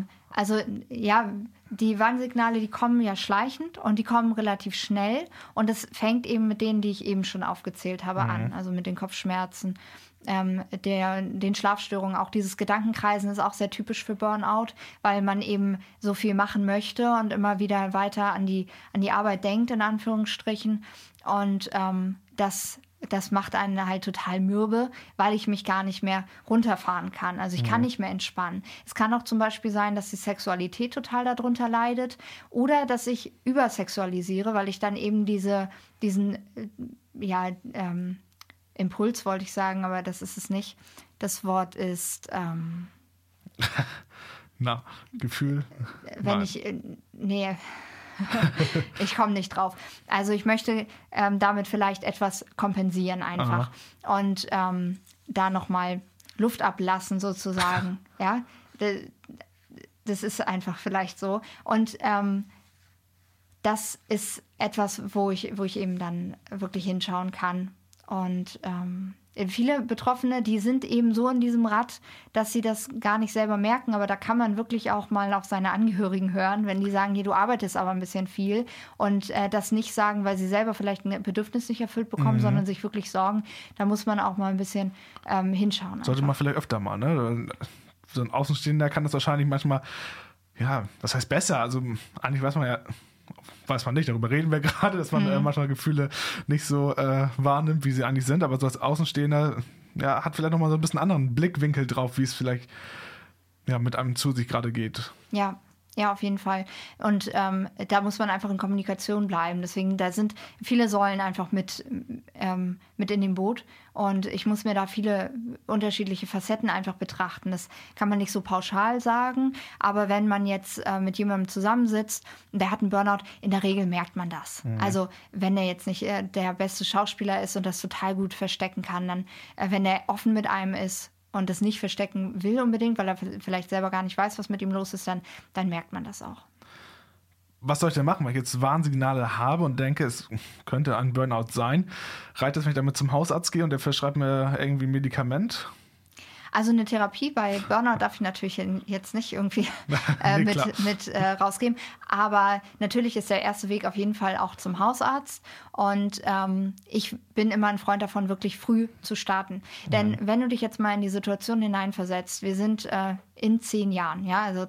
die Warnsignale, die kommen ja schleichend und die kommen relativ schnell und das fängt eben mit denen, die ich eben schon aufgezählt habe, an. Also mit den Kopfschmerzen, den Schlafstörungen, auch dieses Gedankenkreisen ist auch sehr typisch für Burnout, weil man eben so viel machen möchte und immer wieder weiter an die Arbeit denkt, in Anführungsstrichen. Und das macht einen halt total mürbe, weil ich mich gar nicht mehr runterfahren kann. Also ich kann nicht mehr entspannen. Es kann auch zum Beispiel sein, dass die Sexualität total darunter leidet oder dass ich übersexualisiere, weil ich dann eben diesen Impuls wollte ich sagen, aber das ist es nicht. Das Wort ist Gefühl. Ich komme nicht drauf. Also ich möchte damit vielleicht etwas kompensieren einfach. Aha. Und da nochmal Luft ablassen sozusagen. Ja, das ist einfach vielleicht so. Und das ist etwas, wo ich eben dann wirklich hinschauen kann. Und viele Betroffene, die sind eben so in diesem Rad, dass sie das gar nicht selber merken. Aber da kann man wirklich auch mal auf seine Angehörigen hören, wenn die sagen, hier, du arbeitest aber ein bisschen viel. Und das nicht sagen, weil sie selber vielleicht ein Bedürfnis nicht erfüllt bekommen, sondern sich wirklich sorgen. Da muss man auch mal ein bisschen hinschauen. Sollte man vielleicht öfter mal, ne? So ein Außenstehender kann das wahrscheinlich manchmal, ja, das heißt besser. Also eigentlich weiß man nicht, darüber reden wir gerade, dass man manchmal Gefühle nicht so wahrnimmt, wie sie eigentlich sind, aber so als Außenstehender hat vielleicht nochmal so ein bisschen anderen Blickwinkel drauf, wie es vielleicht mit einem zu sich gerade geht. Ja, auf jeden Fall. Und da muss man einfach in Kommunikation bleiben. Deswegen, da sind viele Säulen einfach mit in dem Boot. Und ich muss mir da viele unterschiedliche Facetten einfach betrachten. Das kann man nicht so pauschal sagen. Aber wenn man jetzt mit jemandem zusammensitzt und der hat einen Burnout, in der Regel merkt man das. Also wenn er jetzt nicht der beste Schauspieler ist und das total gut verstecken kann, dann, wenn er offen mit einem ist, und das nicht verstecken will unbedingt, weil er vielleicht selber gar nicht weiß, was mit ihm los ist, dann merkt man das auch. Was soll ich denn machen, wenn ich jetzt Warnsignale habe und denke, es könnte ein Burnout sein? Reicht es, wenn ich damit zum Hausarzt gehe und der verschreibt mir irgendwie ein Medikament? Also eine Therapie bei Burnout darf ich natürlich jetzt nicht irgendwie mit rausgeben. Aber natürlich ist der erste Weg auf jeden Fall auch zum Hausarzt. Und ich bin immer ein Freund davon, wirklich früh zu starten. Denn wenn du dich jetzt mal in die Situation hineinversetzt, wir sind in 10 Jahren, ja, also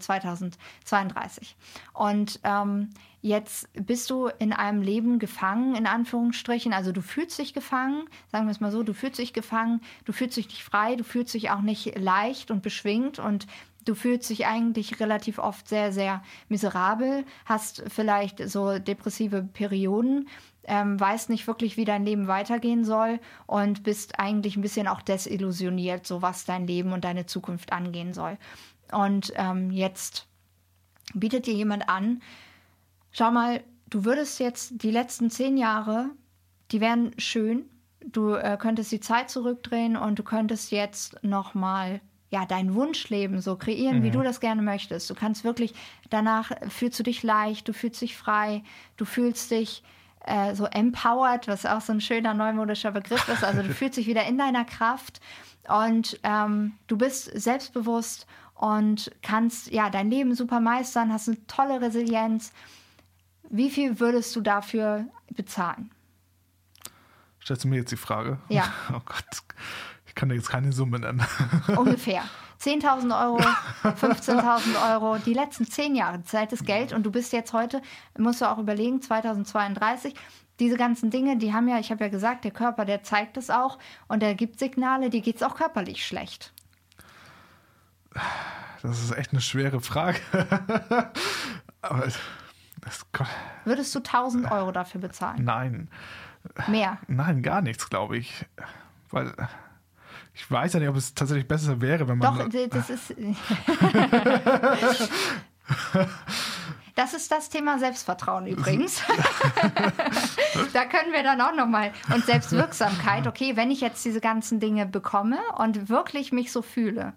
2032. Und jetzt bist du in einem Leben gefangen, in Anführungsstrichen. Also du fühlst dich gefangen, sagen wir es mal so, du fühlst dich gefangen, du fühlst dich nicht frei, du fühlst dich auch nicht leicht und beschwingt und du fühlst dich eigentlich relativ oft sehr, sehr miserabel, hast vielleicht so depressive Perioden, weißt nicht wirklich, wie dein Leben weitergehen soll und bist eigentlich ein bisschen auch desillusioniert, so was dein Leben und deine Zukunft angehen soll. Und jetzt bietet dir jemand an, schau mal, du würdest jetzt die letzten 10 Jahre, die wären schön. Du könntest die Zeit zurückdrehen und du könntest jetzt nochmal dein Wunschleben so kreieren, wie du das gerne möchtest. Du kannst wirklich, danach fühlst du dich leicht, du fühlst dich frei, du fühlst dich so empowered, was auch so ein schöner neumodischer Begriff ist. Also du fühlst dich wieder in deiner Kraft und du bist selbstbewusst und kannst dein Leben super meistern, hast eine tolle Resilienz. Wie viel würdest du dafür bezahlen? Stellst du mir jetzt die Frage? Ja. Oh Gott, ich kann dir jetzt keine Summe nennen. Ungefähr. 10.000 Euro, 15.000 Euro, die letzten 10 Jahre Zeit ist Geld und du bist jetzt heute, musst du auch überlegen, 2032, diese ganzen Dinge, die haben ich habe ja gesagt, der Körper, der zeigt es auch und der gibt Signale, die geht es auch körperlich schlecht. Das ist echt eine schwere Frage. Aber würdest du 1.000 Euro dafür bezahlen? Nein. Mehr? Nein, gar nichts, glaube ich. Weil ich weiß ja nicht, ob es tatsächlich besser wäre, wenn man... Doch, das ist... Das ist das Thema Selbstvertrauen übrigens. Da können wir dann auch nochmal... Und Selbstwirksamkeit. Okay, wenn ich jetzt diese ganzen Dinge bekomme und wirklich mich so fühle,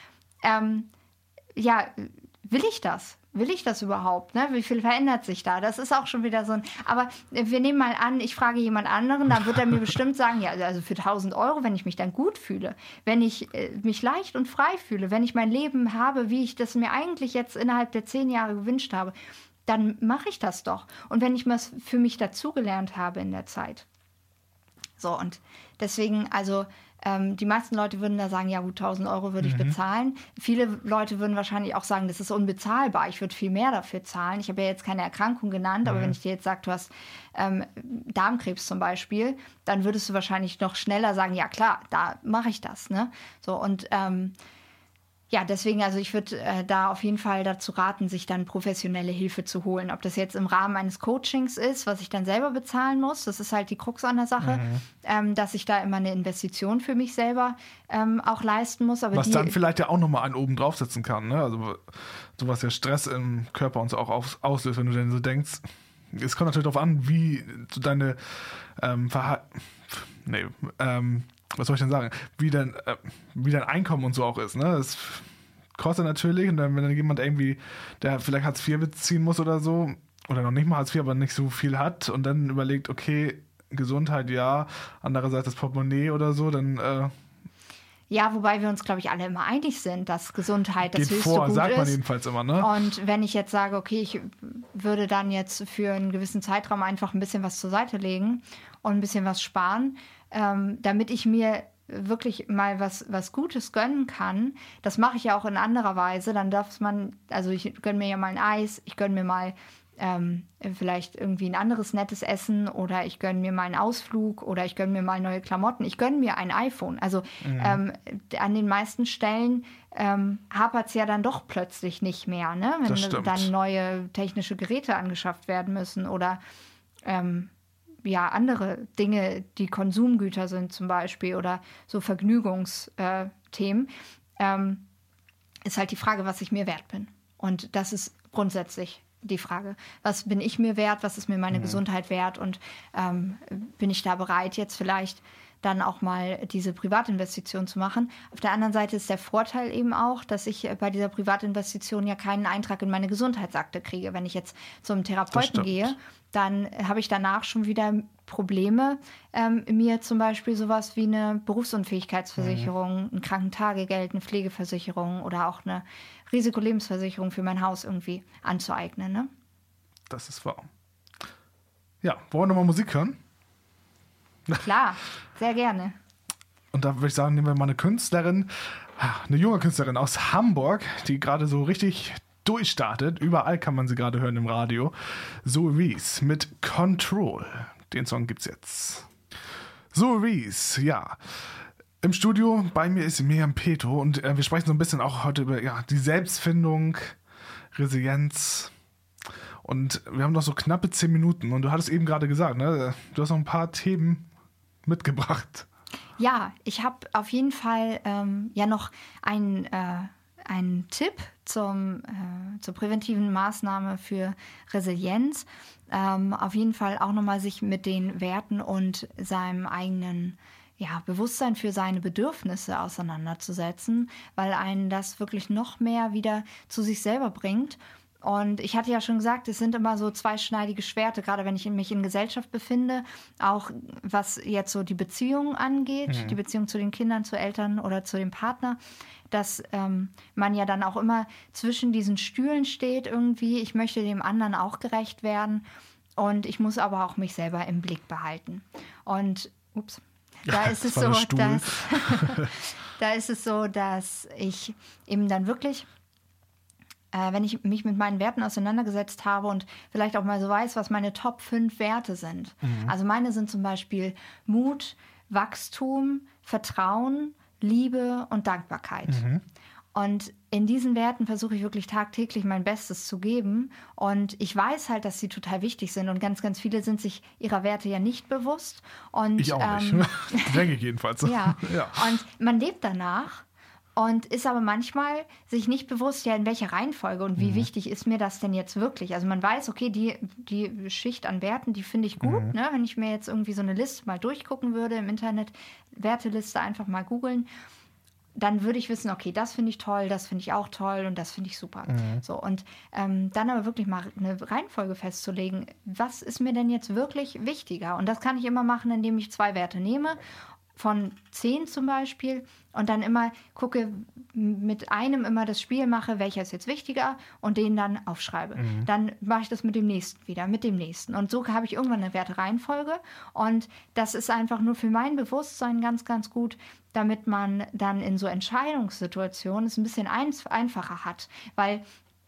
will ich das? Will ich das überhaupt? Ne? Wie viel verändert sich da? Das ist auch schon wieder so ein... Aber wir nehmen mal an, ich frage jemand anderen, dann wird er mir bestimmt sagen, ja, also für 1.000 Euro, wenn ich mich dann gut fühle, wenn ich mich leicht und frei fühle, wenn ich mein Leben habe, wie ich das mir eigentlich jetzt innerhalb der 10 Jahre gewünscht habe, dann mache ich das doch. Und wenn ich was für mich dazugelernt habe in der Zeit. So, und deswegen, also... die meisten Leute würden da sagen, ja gut, 1.000 Euro würde ich bezahlen. Viele Leute würden wahrscheinlich auch sagen, das ist unbezahlbar, ich würde viel mehr dafür zahlen. Ich habe ja jetzt keine Erkrankung genannt, aber wenn ich dir jetzt sage, du hast Darmkrebs zum Beispiel, dann würdest du wahrscheinlich noch schneller sagen, ja klar, da mache ich das. Ne? So, und deswegen, also ich würde da auf jeden Fall dazu raten, sich dann professionelle Hilfe zu holen. Ob das jetzt im Rahmen eines Coachings ist, was ich dann selber bezahlen muss, das ist halt die Krux an der Sache, dass ich da immer eine Investition für mich selber auch leisten muss. Aber was dann vielleicht ja auch nochmal einen oben draufsetzen kann, ne? Also sowas ja Stress im Körper und so auch auslöst, wenn du dann so denkst, es kommt natürlich darauf an, wie du deine was soll ich denn sagen? Wie dein Einkommen und so auch ist. Ne? Das kostet natürlich. Und dann, wenn dann jemand irgendwie, der vielleicht Hartz IV beziehen muss oder so, oder noch nicht mal Hartz IV, aber nicht so viel hat und dann überlegt, okay, Gesundheit ja, andererseits das Portemonnaie oder so, dann... Ja, wobei wir uns, glaube ich, alle immer einig sind, dass Gesundheit das höchste Gut ist. Sagt man jedenfalls immer, ne? Und wenn ich jetzt sage, okay, ich würde dann jetzt für einen gewissen Zeitraum einfach ein bisschen was zur Seite legen und ein bisschen was sparen, damit ich mir wirklich mal was Gutes gönnen kann, das mache ich ja auch in anderer Weise, dann darf man, also ich gönne mir ja mal ein Eis, ich gönne mir mal vielleicht irgendwie ein anderes nettes Essen oder ich gönne mir mal einen Ausflug oder ich gönne mir mal neue Klamotten, ich gönne mir ein iPhone. Also an den meisten Stellen hapert es ja dann doch plötzlich nicht mehr, ne? Wenn dann neue technische Geräte angeschafft werden müssen oder andere Dinge, die Konsumgüter sind zum Beispiel oder so Vergnügungsthemen, ist halt die Frage, was ich mir wert bin. Und das ist grundsätzlich die Frage, was bin ich mir wert, was ist mir meine Gesundheit wert und bin ich da bereit, jetzt vielleicht dann auch mal diese Privatinvestition zu machen. Auf der anderen Seite ist der Vorteil eben auch, dass ich bei dieser Privatinvestition ja keinen Eintrag in meine Gesundheitsakte kriege. Wenn ich jetzt zum Therapeuten gehe, dann habe ich danach schon wieder Probleme, mir zum Beispiel sowas wie eine Berufsunfähigkeitsversicherung, ein Krankentagegeld, eine Pflegeversicherung oder auch eine Risikolebensversicherung für mein Haus irgendwie anzueignen. Ne? Das ist wahr. Ja, wollen wir nochmal Musik hören? Klar, sehr gerne. Und da würde ich sagen, nehmen wir mal eine Künstlerin, eine junge Künstlerin aus Hamburg, die gerade so richtig durchstartet. Überall kann man sie gerade hören im Radio. Zoe Rees mit Control. Den Song gibt's jetzt. Zoe Rees, ja. Im Studio bei mir ist Miriam Peto und wir sprechen so ein bisschen auch heute über die Selbstfindung, Resilienz. Und wir haben noch so knappe 10 Minuten und du hattest eben gerade gesagt, ne? Du hast noch ein paar Themen mitgebracht. Ja, ich habe auf jeden Fall noch einen Tipp zur präventiven Maßnahme für Resilienz. Auf jeden Fall auch nochmal sich mit den Werten und seinem eigenen Bewusstsein für seine Bedürfnisse auseinanderzusetzen, weil einen das wirklich noch mehr wieder zu sich selber bringt Und ich hatte ja schon gesagt, es sind immer so zweischneidige Schwerte, gerade wenn ich mich in Gesellschaft befinde, auch was jetzt so die Beziehung angeht, die Beziehung zu den Kindern, zu Eltern oder zu dem Partner, dass man ja dann auch immer zwischen diesen Stühlen steht irgendwie. Ich möchte dem anderen auch gerecht werden und ich muss aber auch mich selber im Blick behalten. Und da ist es so, da ist es so, dass ich eben dann wirklich, wenn ich mich mit meinen Werten auseinandergesetzt habe und vielleicht auch mal so weiß, was meine Top 5 Werte sind. Also meine sind zum Beispiel Mut, Wachstum, Vertrauen, Liebe und Dankbarkeit. Und in diesen Werten versuche ich wirklich tagtäglich mein Bestes zu geben. Und ich weiß halt, dass sie total wichtig sind. Und ganz, ganz viele sind sich ihrer Werte ja nicht bewusst. Und, ich auch nicht. Denke ich jedenfalls. Ja. Und man lebt danach und ist aber manchmal sich nicht bewusst, ja, in welcher Reihenfolge und wie wichtig ist mir das denn jetzt wirklich. Also man weiß, okay, die Schicht an Werten, die finde ich gut. Ne? Wenn ich mir jetzt irgendwie so eine Liste mal durchgucken würde im Internet, Werteliste einfach mal googeln, dann würde ich wissen, okay, das finde ich toll, das finde ich auch toll und das finde ich super. So, und dann aber wirklich mal eine Reihenfolge festzulegen, was ist mir denn jetzt wirklich wichtiger? Und das kann ich immer machen, indem ich 2 Werte nehme, von 10 zum Beispiel, und dann immer gucke, mit einem immer das Spiel mache, welcher ist jetzt wichtiger und den dann aufschreibe. Dann mache ich das mit dem nächsten wieder, mit dem nächsten. Und so habe ich irgendwann eine Wertereihenfolge. Und das ist einfach nur für mein Bewusstsein ganz, ganz gut, damit man dann in so Entscheidungssituationen es ein bisschen einfacher hat. Weil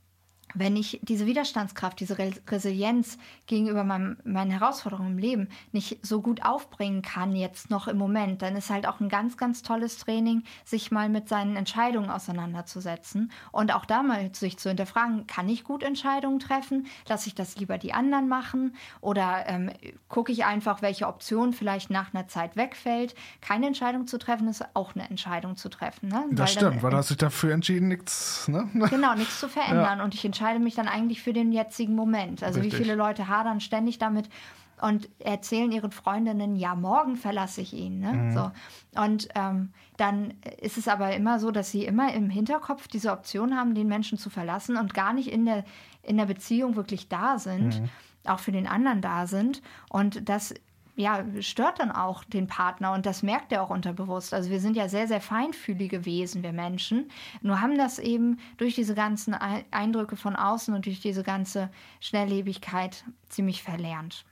wenn ich diese Widerstandskraft, diese Resilienz gegenüber meinen Herausforderungen im Leben nicht so gut aufbringen kann, jetzt noch im Moment, dann ist halt auch ein ganz, ganz tolles Training, sich mal mit seinen Entscheidungen auseinanderzusetzen und auch da mal sich zu hinterfragen, kann ich gut Entscheidungen treffen? Lasse ich das lieber die anderen machen? Oder gucke ich einfach, welche Option vielleicht nach einer Zeit wegfällt? Keine Entscheidung zu treffen, ist auch eine Entscheidung zu treffen. Ne? Das stimmt, weil du hast dich dafür entschieden, nichts, ne? Genau, nichts zu verändern. Und ich entscheide mich dann eigentlich für den jetzigen Moment. Also Richtig. Wie viele Leute hadern ständig damit und erzählen ihren Freundinnen, ja, morgen verlasse ich ihn. Ne? So. Und dann ist es aber immer so, dass sie immer im Hinterkopf diese Option haben, den Menschen zu verlassen und gar nicht in der Beziehung wirklich da sind, auch für den anderen da sind. Und das stört dann auch den Partner und das merkt er auch unterbewusst. Also wir sind ja sehr, sehr feinfühlige Wesen, wir Menschen. Nur haben das eben durch diese ganzen Eindrücke von außen und durch diese ganze Schnelllebigkeit ziemlich verlernt.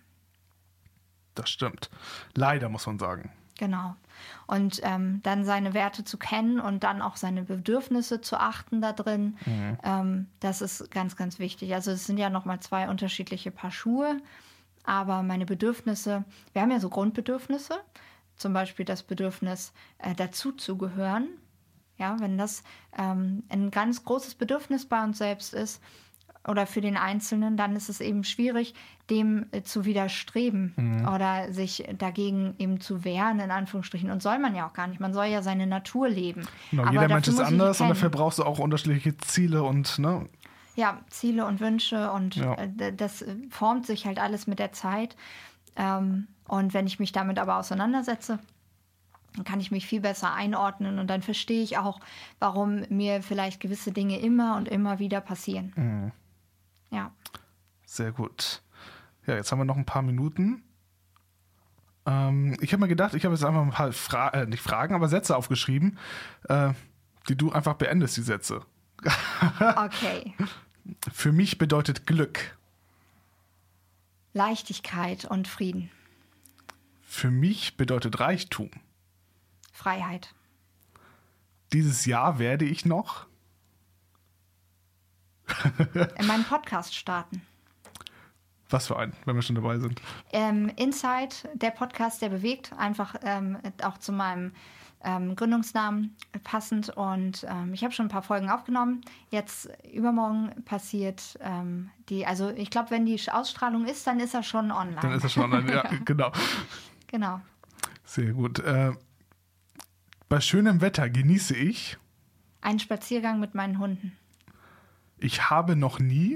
Das stimmt. Leider, muss man sagen. Genau. Und dann seine Werte zu kennen und dann auch seine Bedürfnisse zu achten da drin, das ist ganz, ganz wichtig. Also es sind ja nochmal 2 unterschiedliche Paar Schuhe. Aber meine Bedürfnisse, wir haben ja so Grundbedürfnisse, zum Beispiel das Bedürfnis, dazu zu gehören. Ja, wenn das ein ganz großes Bedürfnis bei uns selbst ist oder für den Einzelnen, dann ist es eben schwierig, dem zu widerstreben oder sich dagegen eben zu wehren, in Anführungsstrichen. Und soll man ja auch gar nicht. Man soll ja seine Natur leben. Genau, jeder Mensch ist anders und dafür brauchst du auch unterschiedliche Ziele und, ne? Ja, Ziele und Wünsche und das formt sich halt alles mit der Zeit. Und wenn ich mich damit aber auseinandersetze, dann kann ich mich viel besser einordnen und dann verstehe ich auch, warum mir vielleicht gewisse Dinge immer und immer wieder passieren. Ja. Sehr gut. Ja, jetzt haben wir noch ein paar Minuten. Ich habe mir gedacht, ich habe jetzt einfach ein paar nicht Fragen, aber Sätze aufgeschrieben, die du einfach beendest, die Sätze. Okay. Für mich bedeutet Glück Leichtigkeit und Frieden. Für mich bedeutet Reichtum Freiheit. Dieses Jahr werde ich noch in meinen Podcast starten. Was für ein, wenn wir schon dabei sind? Inside, der Podcast, der bewegt, einfach auch zu meinem Gründungsnamen passend. Und ich habe schon ein paar Folgen aufgenommen. Jetzt übermorgen passiert also ich glaube, wenn die Ausstrahlung ist, dann ist er schon online. Dann ist er schon online, ja, genau. Genau. Sehr gut. Bei schönem Wetter genieße ich einen Spaziergang mit meinen Hunden. Ich habe noch nie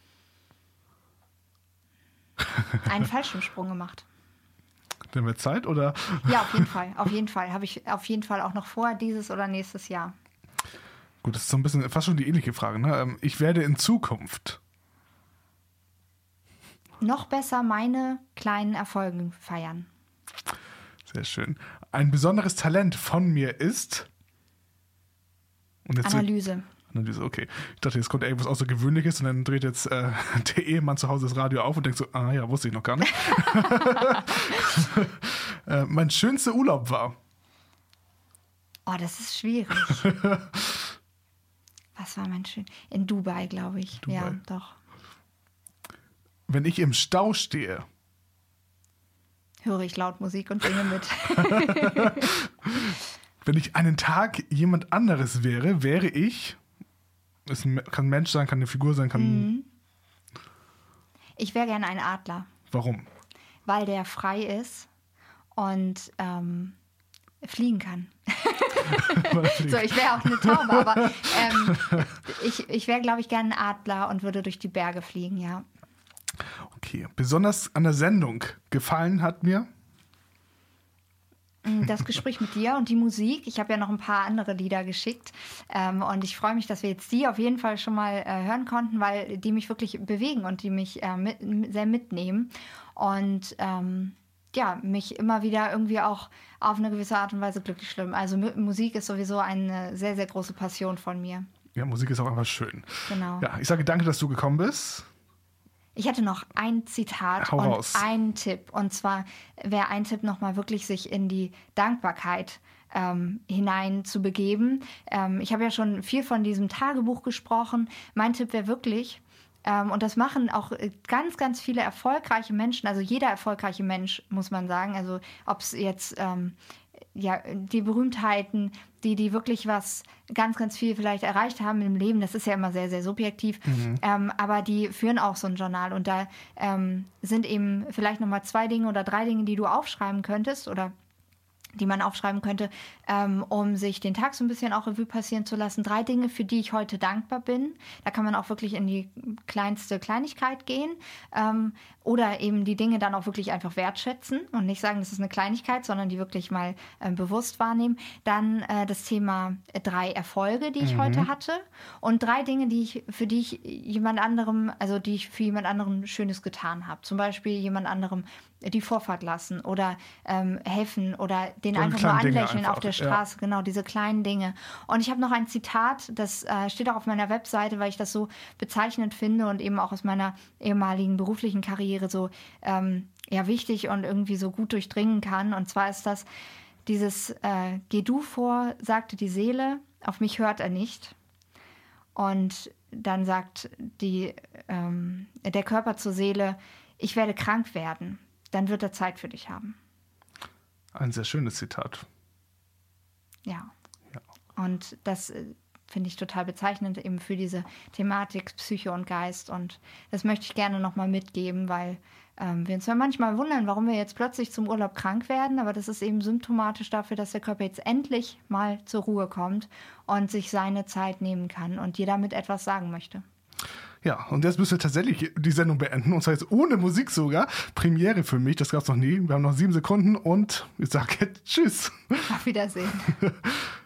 einen Fallschirmsprung gemacht. Dann wird Zeit, oder? Ja, auf jeden Fall. Auf jeden Fall. Habe ich auf jeden Fall auch noch vor, dieses oder nächstes Jahr. Gut, das ist so ein bisschen fast schon die ähnliche Frage. Ne? Ich werde in Zukunft noch besser meine kleinen Erfolge feiern. Sehr schön. Ein besonderes Talent von mir ist... Und jetzt Analyse. Analyse, okay. Ich dachte, jetzt kommt irgendwas Außergewöhnliches und dann dreht jetzt der Ehemann zu Hause das Radio auf und denkt so, ja, wusste ich noch gar nicht. Mein schönster Urlaub war... Oh, das ist schwierig. Was war mein schön? In Dubai, glaube ich. Dubai. Ja, doch. Wenn ich im Stau stehe... Höre ich laut Musik und singe mit. Wenn ich einen Tag jemand anderes wäre ich... Es kann ein Mensch sein, kann eine Figur sein, kann... Ich wäre gerne ein Adler. Warum? Weil der frei ist und fliegen kann. So, ich wäre auch eine Taube, aber ich wäre, glaube ich, gerne ein Adler und würde durch die Berge fliegen, ja. Okay, besonders an der Sendung gefallen hat mir... Das Gespräch mit dir und die Musik. Ich habe ja noch ein paar andere Lieder geschickt und ich freue mich, dass wir jetzt die auf jeden Fall schon mal hören konnten, weil die mich wirklich bewegen und die mich sehr mitnehmen und mich immer wieder irgendwie auch auf eine gewisse Art und Weise glücklich stimmen. Also Musik ist sowieso eine sehr, sehr große Passion von mir. Ja, Musik ist auch einfach schön. Genau. Ja, ich sage danke, dass du gekommen bist. Ich hätte noch ein Zitat Hau und raus. einen Tipp. Und zwar wäre ein Tipp nochmal wirklich sich in die Dankbarkeit hinein zu begeben. Ich habe ja schon viel von diesem Tagebuch gesprochen. Mein Tipp wäre wirklich, und das machen auch ganz, ganz viele erfolgreiche Menschen, also jeder erfolgreiche Mensch, muss man sagen, also ob es jetzt die Berühmtheiten, die wirklich was ganz, ganz viel vielleicht erreicht haben im Leben, das ist ja immer sehr, sehr subjektiv, aber die führen auch so ein Journal und da sind eben vielleicht nochmal 2 Dinge oder 3 Dinge, die du aufschreiben könntest oder die man aufschreiben könnte, um sich den Tag so ein bisschen auch Revue passieren zu lassen. 3 Dinge, für die ich heute dankbar bin. Da kann man auch wirklich in die kleinste Kleinigkeit gehen oder eben die Dinge dann auch wirklich einfach wertschätzen und nicht sagen, das ist eine Kleinigkeit, sondern die wirklich mal bewusst wahrnehmen. Dann das Thema 3 Erfolge, die ich heute hatte und 3 Dinge, die für jemand anderem Schönes getan habe. Zum Beispiel jemand anderem die Vorfahrt lassen oder helfen oder den einfach nur anlächeln auf der Straße. Ja. Genau, diese kleinen Dinge. Und ich habe noch ein Zitat, das steht auch auf meiner Webseite, weil ich das so bezeichnend finde und eben auch aus meiner ehemaligen beruflichen Karriere so wichtig und irgendwie so gut durchdringen kann. Und zwar ist das dieses Geh du vor, sagte die Seele, auf mich hört er nicht. Und dann sagt der Körper zur Seele, ich werde krank werden. Dann wird er Zeit für dich haben. Ein sehr schönes Zitat. Ja. Und das finde ich total bezeichnend eben für diese Thematik Psyche und Geist. Und das möchte ich gerne nochmal mitgeben, weil wir uns ja manchmal wundern, warum wir jetzt plötzlich zum Urlaub krank werden. Aber das ist eben symptomatisch dafür, dass der Körper jetzt endlich mal zur Ruhe kommt und sich seine Zeit nehmen kann und dir damit etwas sagen möchte. Ja, und jetzt müssen wir tatsächlich die Sendung beenden. Und zwar jetzt ohne Musik sogar. Premiere für mich, das gab es noch nie. Wir haben noch 7 Sekunden und ich sage jetzt Tschüss. Auf Wiedersehen.